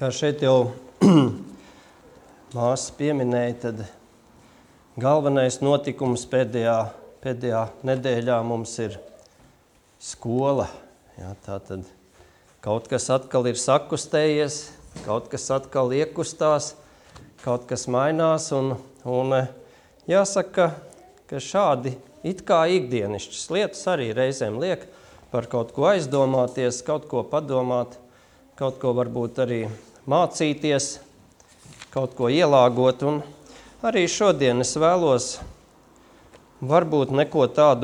Kā šeit jau māsa pieminēja, tad galvenais notikums pēdējā nedēļā mums ir skola. Jā, tātad kaut kas atkal ir sakustējies, kaut kas atkal iekustās, kaut kas mainās un jāsaka, ka šādi it kā ikdienišķas lietas arī reizēm liek par kaut ko aizdomāties, kaut ko padomāt, kaut ko varbūt arī mācīties, kaut ko ielāgot. Un arī šodien es vēlos varbūt neko tādu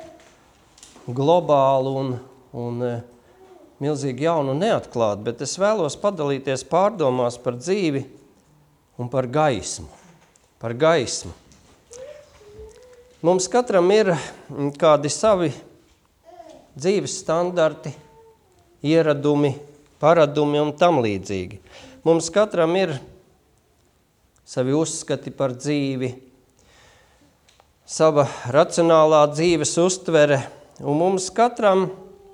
globālu un milzīgi jaunu neatklāt, bet es vēlos padalīties pārdomās par dzīvi un par gaismu. Par gaismu. Mums katram ir kādi savi dzīves standarti, ieradumi, paradumi un tam līdzīgi. Mums katram ir savi uzskati par dzīvi, sava racionālā dzīves uztvere, un mums katram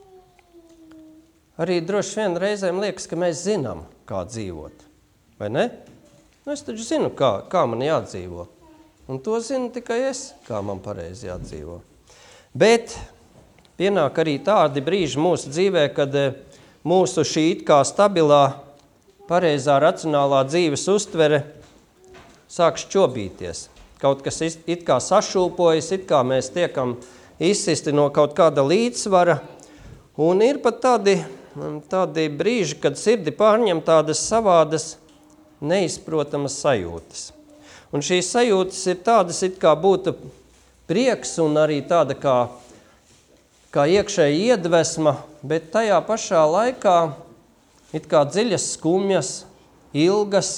arī droši vien reizēm liekas, ka mēs zinām, kā dzīvot, vai ne? Es taču zinu, kā man jādzīvo, un to zinu tikai es, kā man pareizi jādzīvo. Bet pienāk arī tādi brīži mūsu dzīvē, kad mūsu šī it kā stabilā, pareizā, racionālā dzīves uztvere sāk šķobīties. Kaut kas it kā sašūpojas, it kā mēs tiekam izsisti no kaut kāda līdzsvara, un ir pat tādi brīži, kad sirdi pārņem tādas savādas neizprotamas sajūtas. Un šīs sajūtas ir tādas, it kā būtu prieks un arī tāda kā iekšēja iedvesma, bet tajā pašā laikā it kā dziļas skumjas, ilgas,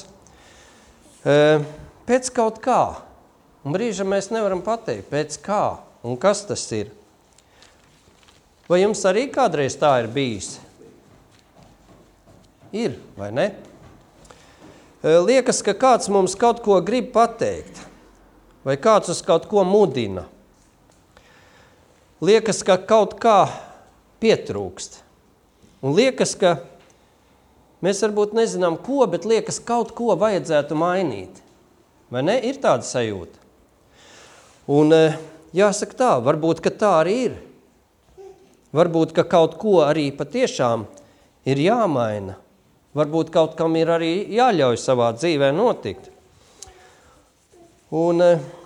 pēc kaut kā. Un brīžam mēs nevaram pateikt, pēc kā un kas tas ir. Vai jums arī kādreiz tā ir bijis? Ir, vai ne? Liekas, ka kāds mums kaut ko grib pateikt, vai kāds uz kaut ko mudina. Liekas, ka kaut kā pietrūkst. Un liekas, ka mēs varbūt nezinām ko, bet liekas, kaut ko vajadzētu mainīt. Vai ne? Ir tāda sajūta. Un jāsaka tā, varbūt, ka tā arī ir. Varbūt, ka kaut ko arī patiešām ir jāmaina. Varbūt kaut kam ir arī jāļauj savā dzīvē notikt. Un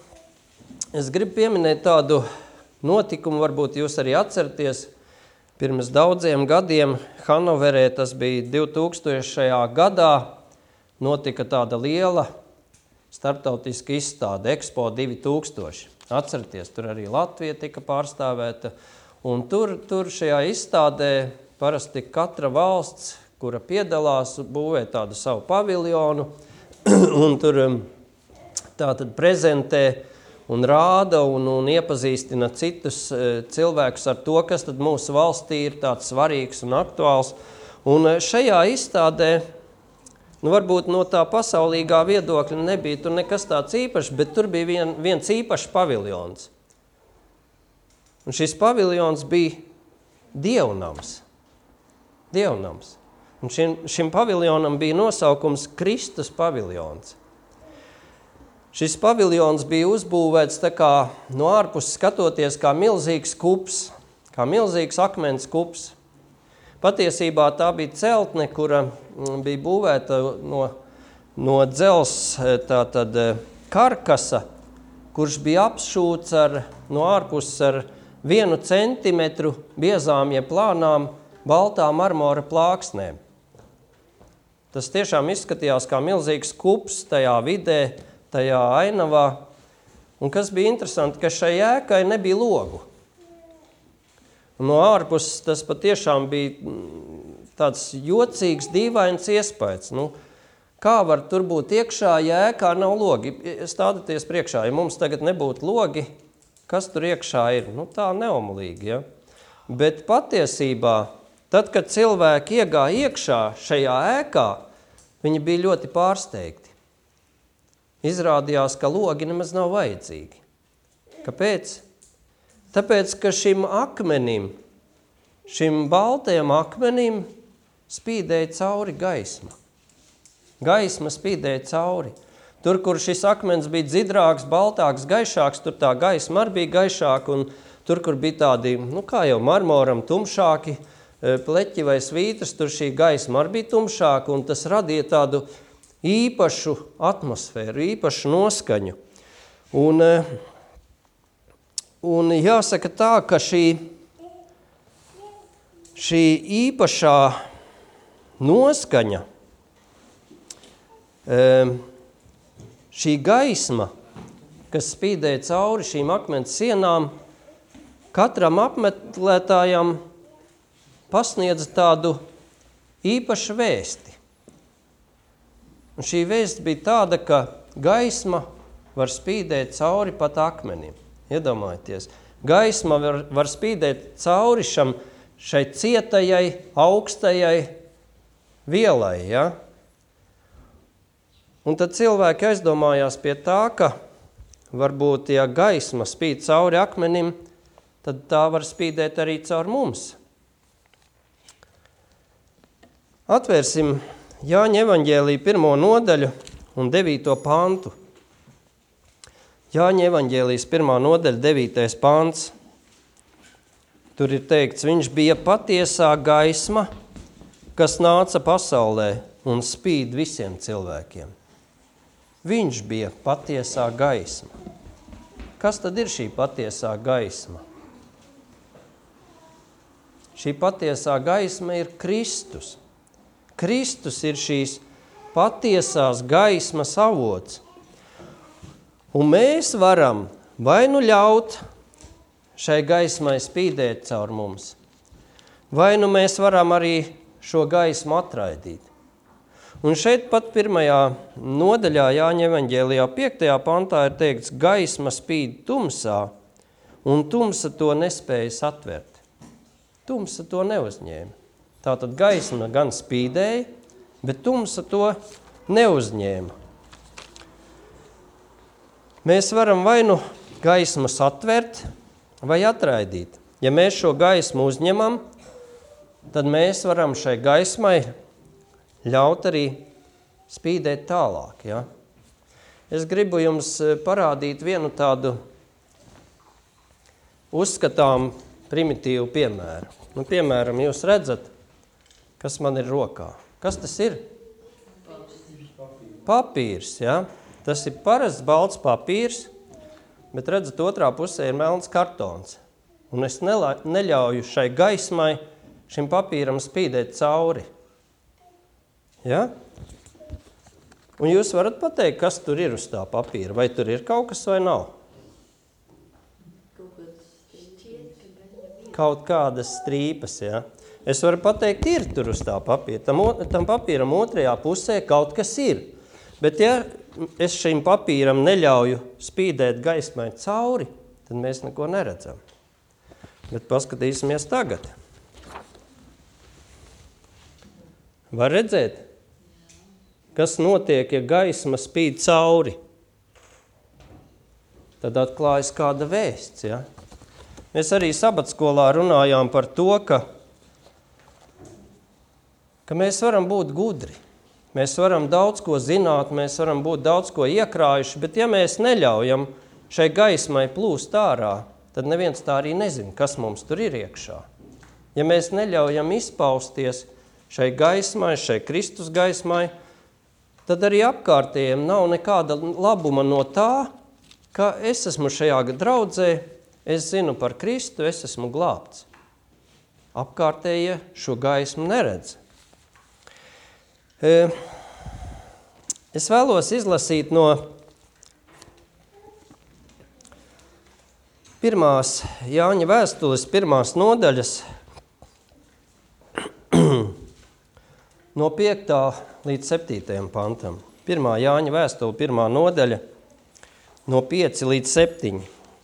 es gribu pieminēt tādu notikumu, varbūt jūs arī atceraties, pirms daudziem gadiem Hanoverē, tas bija 2000. Gadā, notika tāda liela starptautiska izstāde, Expo 2000. Atceraties, tur arī Latvija tika pārstāvēta, un tur šajā izstādē parasti katra valsts, kura piedalās, būvē tādu savu paviljonu, un tur tātad prezentē un rāda un iepazīstina citus cilvēkus ar to, kas tad mūsu valstī ir tāds svarīgs un aktuāls. Un šajā izstādē, varbūt no tā pasaulīgā viedokļa nebija tur nekas tāds īpašs, bet tur bija viens īpašs paviljons. Un šis paviljons bija dievnams. Dievnams. Un šim paviljonam bija nosaukums Kristus paviljons. Šis paviljons bija uzbūvēts tā kā no ārpuses skatoties kā milzīgs kups, kā milzīgs akmens kups. Patiesībā tā bija celtne, kura bija būvēta no dzels tātad karkasa, kurš bija apšūts no ārpuses ar 1 centimetru biezām jeb plānām baltām marmora plāksnēm. Tas tiešām izskatījās kā milzīgs kups tajā vidē, tajā ainavā. Un kas bija interesanti, ka šai ēkai nebija logu. Un no ārpuses tas patiešām bija tāds jocīgs, dīvains iespējas. Kā var tur būt iekšā, ja ēkā nav logi? Stādieties priekšā, ja mums tagad nebūtu logi, kas tur iekšā ir? Tā neomulīgi, ja? Bet patiesībā, tad, kad cilvēki iegāja iekšā šajā ēkā, viņi bija ļoti pārsteigti. Izrādījās, ka logi nemaz nav vajadzīgi. Kāpēc? Tāpēc, ka šim akmenim, šim baltajam akmenim spīdēja cauri gaisma. Gaisma spīdēja cauri. Tur, kur šis akmens bija dzidrāks, baltāks, gaišāks, tur tā gaisma arī bija gaišāka, un tur, kur bija tādi, kā jau marmoram, tumšāki pleķi vai svītras, tur šī gaisma arī bija tumšāka, un tas radīja tādu īpašu atmosfēru, īpašu noskaņu. Un jāsaka tā, ka šī īpašā noskaņa, šī gaisma, kas spīdēja cauri šīm akmens sienām, katram apmeklētājam pasniedza tādu īpašu vēsti. Un šī vēsts bija tāda, ka gaisma var spīdēt cauri pat akmenim. Iedomājieties, gaisma var spīdēt cauri šai cietajai, augstajai vielai, ja? Un tad cilvēki aizdomājās pie tā, ka varbūt, ja gaisma spīd cauri akmenim, tad tā var spīdēt arī caur mums. Atvērsim Jāņa evaņģēlija 1. nodaļu un 9. pantu. Jāņa evaņģēlijas 1. nodaļa 9. pants. Tur ir teikts, viņš bija patiesā gaisma, kas nāca pasaulē un spīd visiem cilvēkiem. Viņš bija patiesā gaisma. Kas tad ir šī patiesā gaisma? Šī patiesā gaisma ir Kristus. Kristus ir šīs patiesās gaismas avots. Un mēs varam vai nu ļaut šai gaismai spīdēt caur mums, vai nu mēs varam arī šo gaismu atraidīt. Un šeit pat 1. nodaļā Jāņa evaņģēlijā 5. pantā ir teikts, gaisma spīd tumsā, un tumsa to nespēja satvert. Tumsa to neuzņēma. Tātad gaisma gan spīdēja, bet tumsa to neuzņēma. Mēs varam vai nu gaismu satvert, vai atraidīt. Ja mēs šo gaismu uzņemam, tad mēs varam šai gaismai ļaut arī spīdēt tālāk. Ja? Es gribu jums parādīt vienu tādu uzskatām primitīvu piemēru. Piemēram, jūs redzat, kas man ir rokā. Kas tas ir? Papīrs, ja? Tas ir parasts balts papīrs, bet redzat, otrā pusē ir melns kartons. Un es neļauju šai gaismai, šim papīram spīdēt cauri. Ja? Un jūs varat pateikt, kas tur ir uz tā papīra, vai tur ir kaut kas vai nav? Kaut kādas strīpas, ja? Es varu pateikt, ir tur uz tā papīra. Tam papīram otrajā pusē kaut kas ir. Bet ja es šim papīram neļauju spīdēt gaismai cauri, tad mēs neko neredzam. Bet paskatīsimies tagad. Var redzēt, kas notiek, ja gaisma spīd cauri? Tad atklājas kāda vēsts, ja? Mēs arī sabatskolā runājām par to, ka mēs varam būt gudri. Mēs varam daudz ko zināt, mēs varam būt daudz ko iekrājuši, bet ja mēs neļaujam šai gaismai plūst ārā, tad neviens tā arī nezina, kas mums tur ir iekšā. Ja mēs neļaujam izpausties šai gaismai, šai Kristus gaismai, tad arī apkārtējiem nav nekāda labuma no tā, ka es esmu šajā draudzē, es zinu par Kristu, es esmu glābts. Apkārtējie šo gaismu neredz. Es vēlos izlasīt no 1. Jāņa vēstules 1. nodaļas no 5. līdz 7. pantam. 1. Jāņa vēstule 1. nodaļa no 5 līdz 7.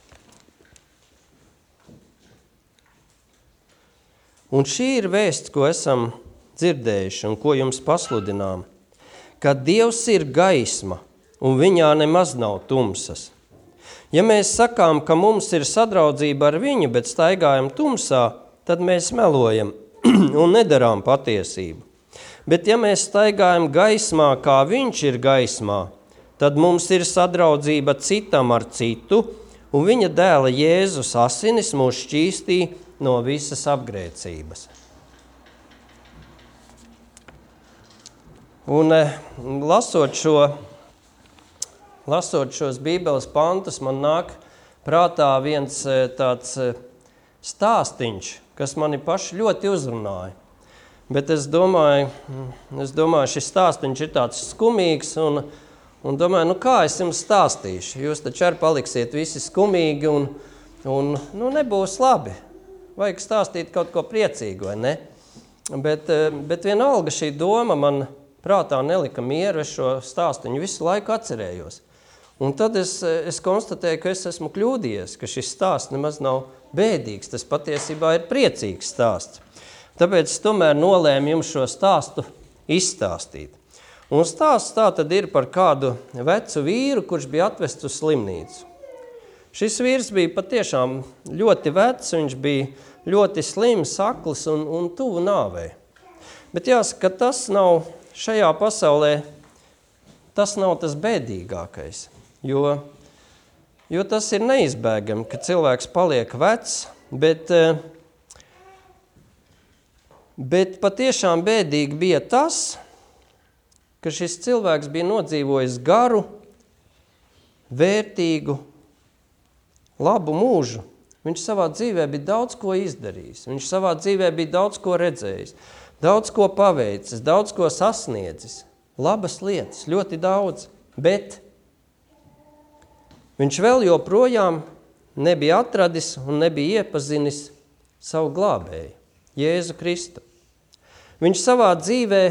Un šī ir vēsts, ko esam dzirdējuši un ko jums pasludinām, ka Dievs ir gaisma un viņā nemaz nav tumsas. Ja mēs sakām, ka mums ir sadraudzība ar viņu, bet staigājam tumsā, tad mēs melojam un nedarām patiesību. Bet ja mēs staigājam gaismā, kā viņš ir gaismā, tad mums ir sadraudzība citam ar citu, un viņa dēla Jēzus asinis mūs šķīstī no visas apgrēcības. Un lasot šos Bībeles pantus, man nāk prātā viens tāds stāstiņš, kas mani paši ļoti uzrunāja. Bet es domāju, šis stāstiņš ir tāds skumīgs, un domāju, kā es jums stāstīšu? Jūs taču arī paliksiet visi skumīgi, un nebūs labi. Vajag stāstīt kaut ko priecīgu, vai ne? Bet vienalga šī doma man prātā nelika mieru, es šo stāstiņu visu laiku atcerējos. Un tad es konstatēju, ka es esmu kļūdījies, ka šis stāsts nemaz nav bēdīgs, tas patiesībā ir priecīgs stāsts. Tāpēc es tomēr nolēmu jums šo stāstu izstāstīt. Un stāsts tā tad ir par kādu vecu vīru, kurš bija atvests uz slimnīcu. Šis vīrs bija patiešām ļoti vecs, viņš bija ļoti slims, akls un tuvu nāvei. Bet jāsaka, ka tas nav šajā pasaulē, tas nav tas bēdīgākais, jo tas ir neizbēgami, ka cilvēks paliek vecs, bet patiešām bēdīgi bija tas, ka šis cilvēks bija nodzīvojis garu, vērtīgu, labu mūžu. Viņš savā dzīvē bija daudz ko izdarījis, viņš savā dzīvē bija daudz ko redzējis, daudz ko paveicis, daudz ko sasniedzis, labas lietas, ļoti daudz, bet viņš vēl joprojām nebija atradis un nebija iepazinis savu glābēju, Jēzu Kristu. Viņš savā dzīvē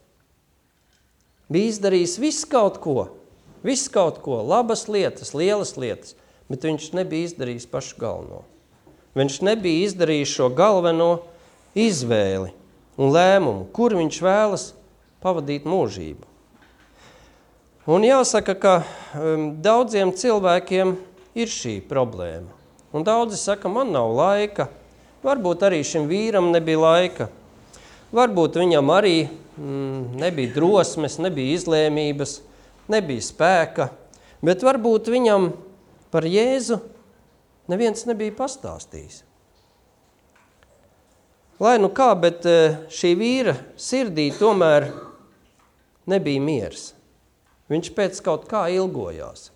bija izdarījis visu kaut ko, labas lietas, lielas lietas, bet viņš nebija izdarījis pašu galveno. Viņš nebija izdarījis šo galveno izvēli un lēmumu, kur viņš vēlas pavadīt mūžību. Un jāsaka, ka daudziem cilvēkiem ir šī problēma. Un daudzi saka, man nav laika, varbūt arī šim vīram nebija laika, varbūt viņam arī nebija drosmes, nebija izlēmības, nebija spēka, bet varbūt viņam par Jēzu neviens nebija pastāstījis. Lai nu kā, bet šī vīra sirdī tomēr nebija miers. Viņš pēc kaut kā ilgojās.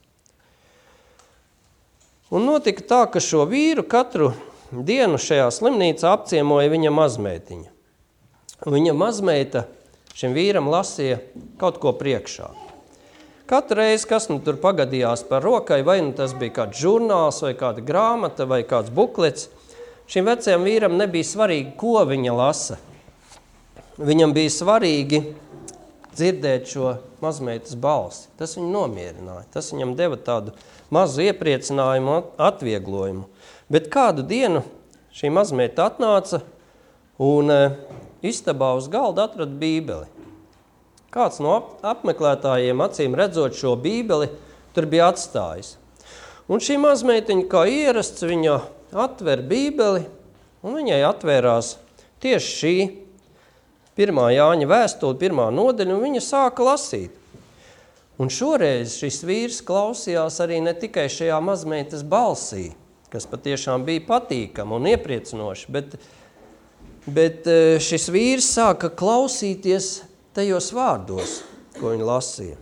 Un notika tā, ka šo vīru katru dienu šajā slimnīcā apciemoja viņa mazmeitiņa. Viņa mazmeita šim vīram lasīja kaut ko priekšā. Katru reizi, kas tur pagadījās par rokai, vai tas bija kāds žurnāls, vai kāda grāmata, vai kāds buklets, šim vecajam vīram nebija svarīgi, ko viņa lasa. Viņam bija svarīgi dzirdēt šo mazmeitas balsi. Tas viņu nomierināja, tas viņam deva tādu mazu iepriecinājumu, atvieglojumu. Bet kādu dienu šī mazmeita atnāca un istabā uz galda atrada bībeli. Kāds no apmeklētājiem, acīm redzot šo bībeli, tur bija atstājis. Un šī mazmeitiņa, kā ierasts, viņa atver bībeli, un viņai atvērās tieši šī 1. Jāņa vēstule, 1. nodaļa, un viņa sāka lasīt. Un šoreiz šis vīrs klausījās arī ne tikai šajā mazmeitas balsī, kas patiešām bija patīkama un iepriecinoša, bet šis vīrs sāka klausīties tajos vārdos, ko viņa lasīja.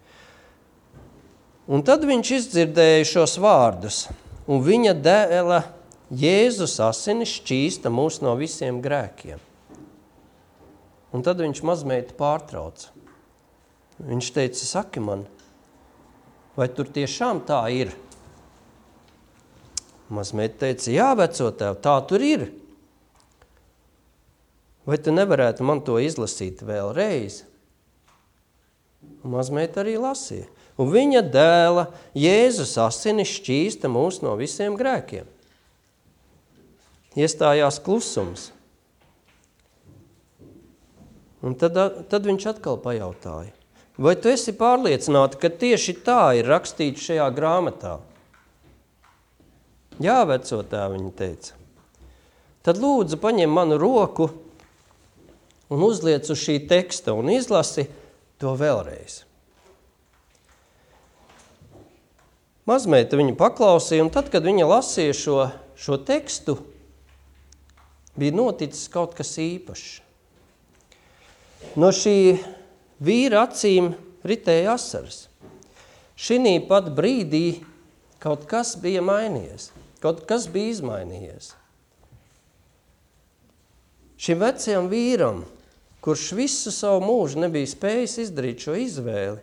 Un tad viņš izdzirdēja šos vārdus, un viņa dēla Jēzus asinis šķīsta mūs no visiem grēkiem. Un tad viņš mazmeitu pārtrauca. Viņš teica, saki man, vai tur tiešām tā ir? Mazmeita teica, jā, vecotēv, tā tur ir. Vai tu nevarētu man to izlasīt vēlreiz? Un mazmeita arī lasīja. Un viņa dēla Jēzus asinis šķīsta mūs no visiem grēkiem. Iestājās klusums. Un tad viņš atkal pajautāja, vai tu esi pārliecināta, ka tieši tā ir rakstīts šajā grāmatā? Jā, vecotā, viņa teica. Tad lūdzu paņem manu roku un uzliec uz šī teksta un izlasi to vēlreiz. Mazmeita viņu paklausīja, un tad, kad viņa lasīja šo tekstu, bija noticis kaut kas īpašs. No šī vīra acīm ritēja asaras. Šinī pat brīdī kaut kas bija mainījies, kaut kas bija izmainījies. Šim vecajam vīram, kurš visu savu mūžu nebija spējis izdarīt šo izvēli,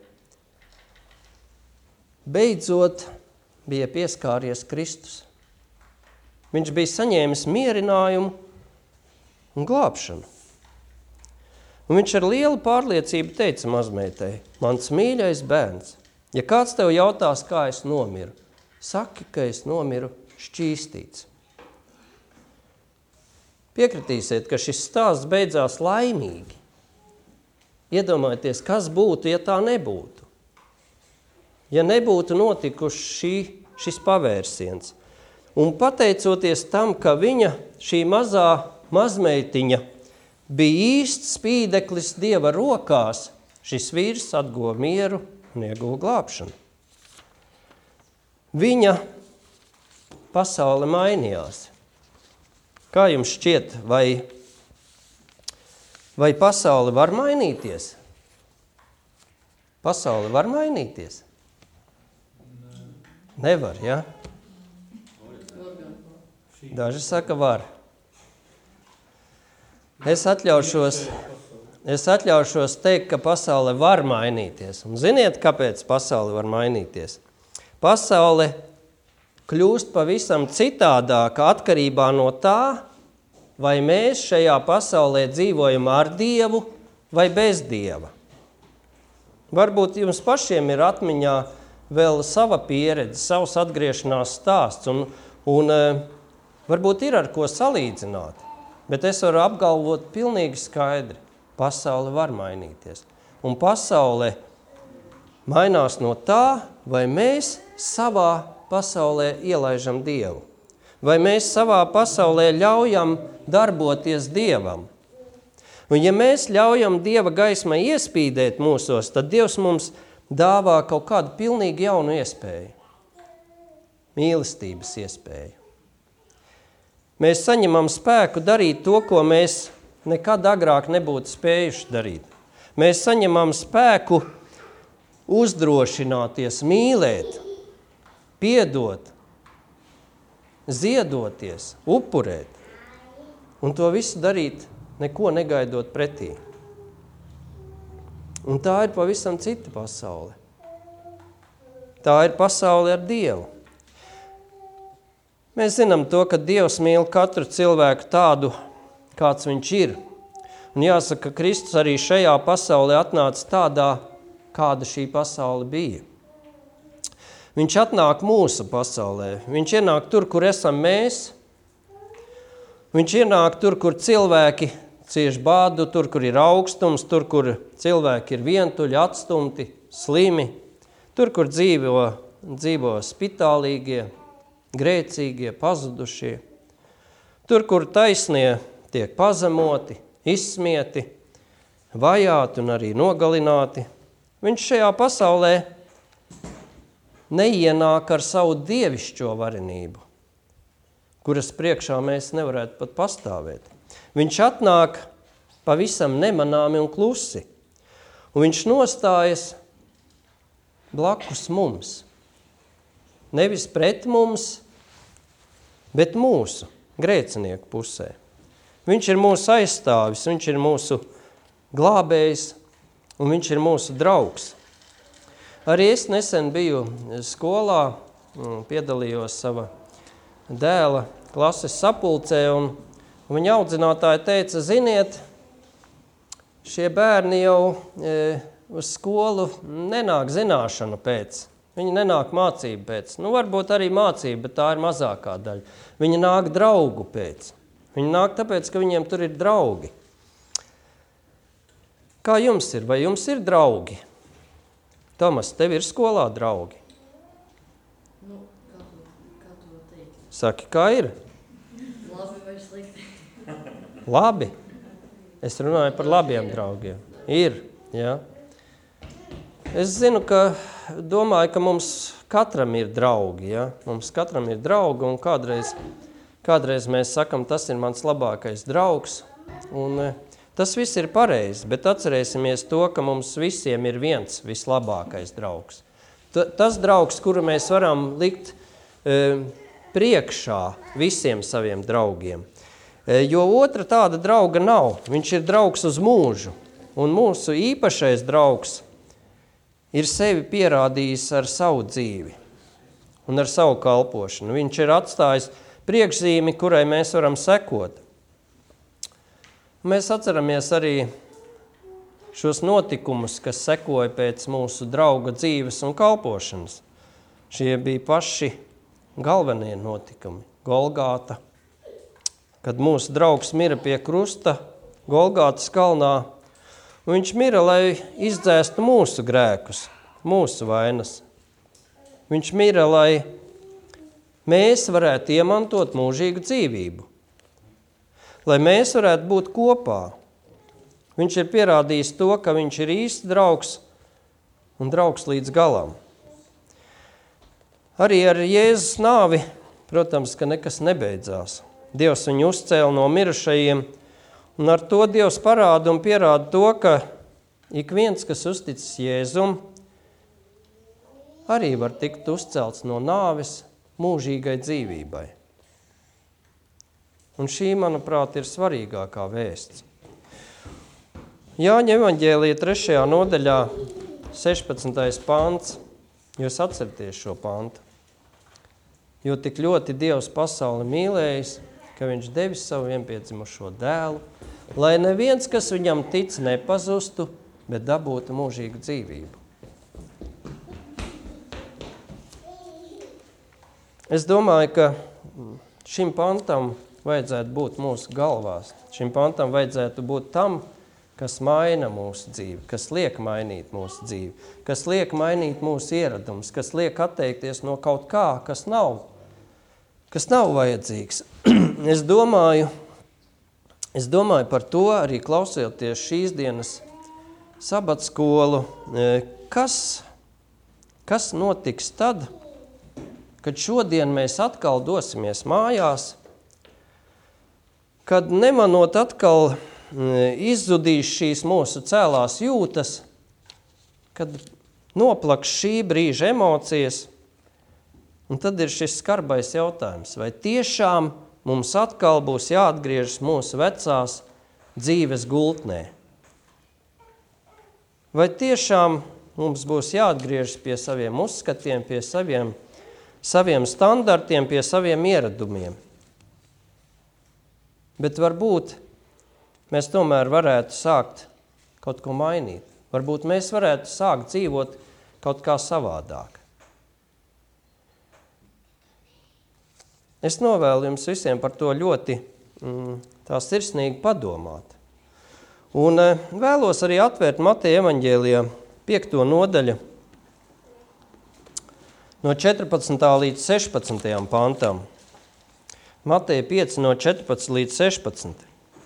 beidzot bija pieskāries Kristus. Viņš bija saņēmis mierinājumu un glābšanu. Un viņš ar lielu pārliecību teica mazmeitai: mans mīļais bērns, ja kāds tev jautās, kā es nomiru, saki, ka es nomiru šķīstīts. Piekritīsiet, ka šis stāsts beidzās laimīgi. Iedomājieties, kas būtu, ja tā nebūtu. Ja nebūtu notikuši šis pavērsiens. Un pateicoties tam, ka viņa, šī mazmeitiņa, bija īsts spīdeklis Dieva rokās, šis vīrs atguva mieru un ieguva glābšanu. Viņa pasaule mainījās. Kā jums šķiet, vai pasaule var mainīties? Pasaule var mainīties? Nevar, ja? Daži saka, var. Es atļaušos teikt, ka pasaule var mainīties. Un ziniet, kāpēc pasaule var mainīties? Pasaule kļūst pavisam citādāka atkarībā no tā, vai mēs šajā pasaulē dzīvojam ar Dievu vai bez Dieva. Varbūt jums pašiem ir atmiņā vēl sava pieredze, savs atgriešanās stāsts, un varbūt ir ar ko salīdzināt, bet es varu apgalvot pilnīgi skaidri. Pasaule var mainīties. Un pasaule mainās no tā, vai mēs savā pasaulē ielaižam Dievu. Vai mēs savā pasaulē ļaujam darboties Dievam. Un ja mēs ļaujam Dieva gaismai iespīdēt mūsos, tad Dievs mums dāvā kaut kādu pilnīgi jaunu iespēju. Mīlestības iespēju. Mēs saņemam spēku darīt to, ko mēs nekad agrāk nebūtu spējuši darīt. Mēs saņemam spēku uzdrošināties, mīlēt, piedot, ziedoties, upurēt. Un to visu darīt, neko negaidot pretī. Un tā ir pavisam cita pasaule. Tā ir pasaule ar Dievu. Mēs zinām to, ka Dievs mīl katru cilvēku tādu, kāds viņš ir. Un jāsaka, ka Kristus arī šajā pasaulē atnāca tādā, kāda šī pasaule bija. Viņš atnāk mūsu pasaulē. Viņš ienāk tur, kur esam mēs. Viņš ienāk tur, kur cilvēki cieš bādu, tur, kur ir augstums, tur, kur cilvēki ir vientuļi, atstumti, slimi, tur, kur dzīvo spitālīgie, grēcīgie, pazudušie, tur, kur taisnie tiek pazemoti, izsmieti, vajāti un arī nogalināti. Viņš šajā pasaulē neienāk ar savu dievišķo varenību, kuras priekšā mēs nevarētu pat pastāvēt. Viņš atnāk pavisam nemanāmi un klusi, un viņš nostājas blakus mums. Nevis pret mums, bet mūsu grēcinieku pusē. Viņš ir mūsu aizstāvis, viņš ir mūsu glābējs, un viņš ir mūsu draugs. Arī es nesen biju skolā, piedalījos sava dēla klases sapulcē, un viņa audzinātāja teica, ziniet, šie bērni jau uz skolu nenāk zināšanu pēc. Viņi nenāk mācību pēc. Varbūt arī mācība, bet tā ir mazākā daļa. Viņi nāk draugu pēc. Viņi nāk tāpēc, ka viņiem tur ir draugi. Kā jums ir? Vai jums ir draugi? Tomas, tev ir skolā draugi? Kā to teikt? Saki, kā ir? Labi vai slikti? Labi. Es runāju par labiem draugiem. Ir, jā. Es zinu, domāju, ka mums katram ir draugi, ja? Mums katram ir draugi, un kādreiz mēs sakam, tas ir mans labākais draugs, un tas viss ir pareizi, bet atcerēsimies to, ka mums visiem ir viens vislabākais draugs. Tas draugs, kuru mēs varam likt priekšā visiem saviem draugiem. Jo otra tāda drauga nav, viņš ir draugs uz mūžu, un mūsu īpašais draugs ir sevi pierādījis ar savu dzīvi un ar savu kalpošanu. Viņš ir atstājis priekšzīmi, kurai mēs varam sekot. Mēs atceramies arī šos notikumus, kas sekoja pēc mūsu drauga dzīves un kalpošanas. Šie bija paši galvenie notikumi. Golgāta, kad mūsu draugs mira pie krusta Golgātas kalnā, un viņš mira, lai izdzēstu mūsu grēkus, mūsu vainas. Viņš mira, lai mēs varētu iemantot mūžīgu dzīvību, lai mēs varētu būt kopā. Viņš ir pierādījis to, ka viņš ir īsts draugs un draugs līdz galam. Arī ar Jēzus nāvi, protams, ka nekas nebeidzās. Dievs viņu uzcēla no mirušajiem, un ar to Dievs parāda un pierāda to, ka ik viens, kas uzticis Jēzum, arī var tikt uzcelts no nāves mūžīgai dzīvībai. Un šī, manuprāt, ir svarīgākā vēsts. Jāņa evaņģēlija 3. nodaļā 16. pants, jūs atceraties šo pantu. Jo tik ļoti Dievs pasauli mīlējis, ka viņš devis savu vienpiedzimušo dēlu, lai neviens, kas viņam tic, nepazustu, bet dabūtu mūžīgu dzīvību. Es domāju, ka šim pantam vajadzētu būt mūsu galvās. Šim pantam vajadzētu būt tam, kas maina mūsu dzīvi, kas liek mainīt mūsu dzīvi, kas liek mainīt mūsu ieradumus, kas liek atteikties no kaut kā, kas nav vajadzīgs. Es domāju par to, arī klausoties šīs dienas sabatskolu, kas notiks tad, kad šodien mēs atkal dosimies mājās, kad nemanot atkal izzudīs šīs mūsu cēlās jūtas, kad noplaks šī brīža emocijas, un tad ir šis skarbais jautājums, vai tiešām mums atkal būs jāatgriežas mūsu vecās dzīves gultnē? Vai tiešām mums būs jāatgriežas pie saviem uzskatiem, pie saviem standartiem, pie saviem ieradumiem? Bet varbūt mēs tomēr varētu sākt kaut ko mainīt. Varbūt mēs varētu sākt dzīvot kaut kā savādāk. Es novēlu jums visiem par to ļoti tā sirsnīgi padomāt. Un vēlos arī atvērt Mateja evaņģēlijā 5. nodaļu no 14. līdz 16. pantam. Mateja 5 no 14 līdz 16.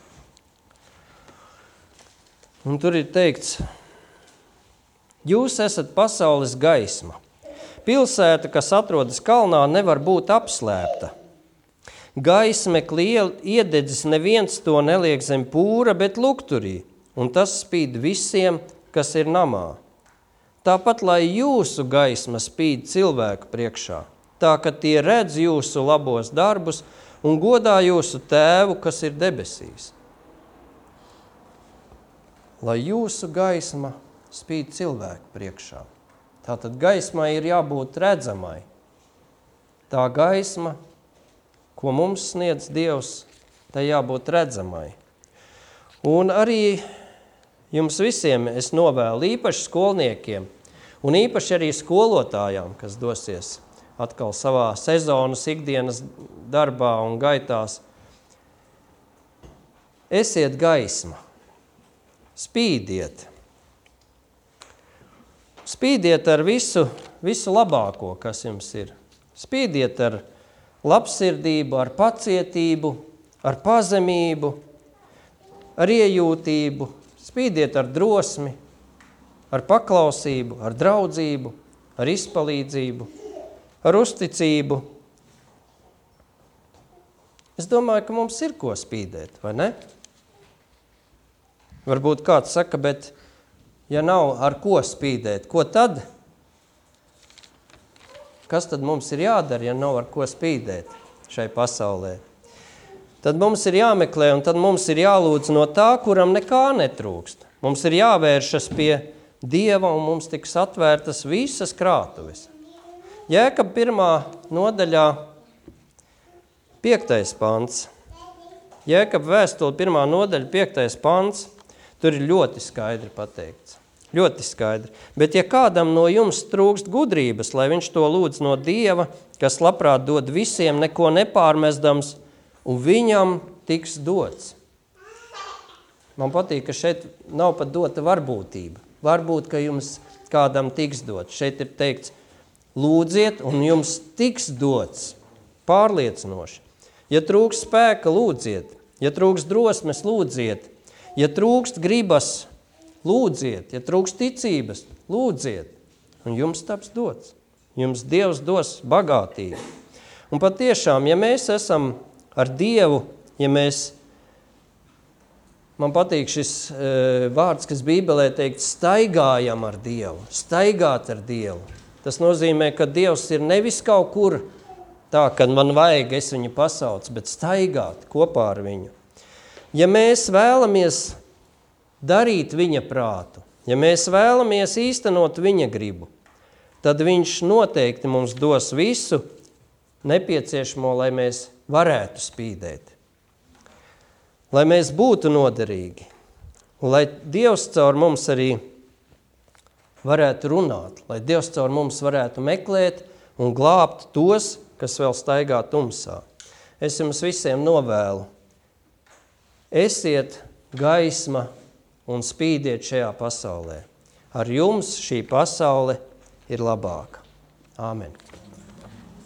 Un tur ir teikts, jūs esat pasaules gaisma. Pilsēta, kas atrodas kalnā, nevar būt apslēpta. Gaismekli iededzis neviens to neliek zem pūra, bet lukturī, un tas spīd visiem, kas ir namā. Tāpat, lai jūsu gaisma spīd cilvēku priekšā, tā, ka tie redz jūsu labos darbus un godā jūsu tēvu, kas ir debesīs. Lai jūsu gaisma spīd cilvēku priekšā. Tātad gaismai ir jābūt redzamai. Tā gaisma, ko mums sniedz Dievs, tai jābūt redzamai. Un arī jums visiem es novēlu, īpaši skolniekiem un īpaši arī skolotājām, kas dosies atkal savā sezonas ikdienas darbā un gaitās. Esiet gaisma, spīdiet. Spīdiet ar visu labāko, kas jums ir. Spīdiet ar labsirdību, ar pacietību, ar pazemību. ar iejūtību, spīdiet ar drosmi, ar paklausību, ar draudzību, ar izpalīdzību, ar uzticību. Es domāju, ka mums ir ko spīdēt, vai ne? Varbūt kāds saka, bet ja nav ar ko spīdēt, ko tad? Kas tad mums ir jādara, ja nav ar ko spīdēt šai pasaulē? Tad mums ir jāmeklē un tad mums ir jālūdz no tā, kuram nekā netrūkst. Mums ir jāvēršas pie Dieva un mums tiks atvērtas visas krātuves. Jēkab 1. nodaļā 5. pants. Jēkab vēstule 1. nodaļa 5. pants. Tur ir ļoti skaidri pateikts. Ļoti skaidri. Bet ja kādam no jums trūkst gudrības, lai viņš to lūdz no Dieva, kas labprāt dod visiem, neko nepārmestams, un viņam tiks dots. Man patīk, ka šeit nav pat dota varbūtība. Varbūt, ka jums kādam tiks dots. Šeit ir teikts, lūdziet, un jums tiks dots. Pārliecinoši. Ja trūkst spēka, lūdziet. Ja trūkst drosmes, lūdziet. Ja trūkst gribas, lūdziet. Ja trūkst ticības, lūdziet. Un jums taps dots. Jums Dievs dos bagātību. Un patiešām, ja mēs esam ar Dievu, ja mēs, man patīk šis vārds, kas Bībelē teikt, staigājam ar Dievu, staigāt ar Dievu. Tas nozīmē, ka Dievs ir nevis kaut kur tā, kad man vajag, es viņu pasaucu, bet staigāt kopā ar viņu. Ja mēs vēlamies darīt viņa prātu, ja mēs vēlamies īstenot viņa gribu, tad viņš noteikti mums dos visu nepieciešamo, lai mēs varētu spīdēt. Lai mēs būtu noderīgi. Un lai Dievs caur mums arī varētu runāt. Lai Dievs caur mums varētu meklēt un glābt tos, kas vēl staigā tumsā. Es jums visiem novēlu. Esiet gaisma un spīdiet šajā pasaulē. Ar jums šī pasaule ir labāka. Āmen.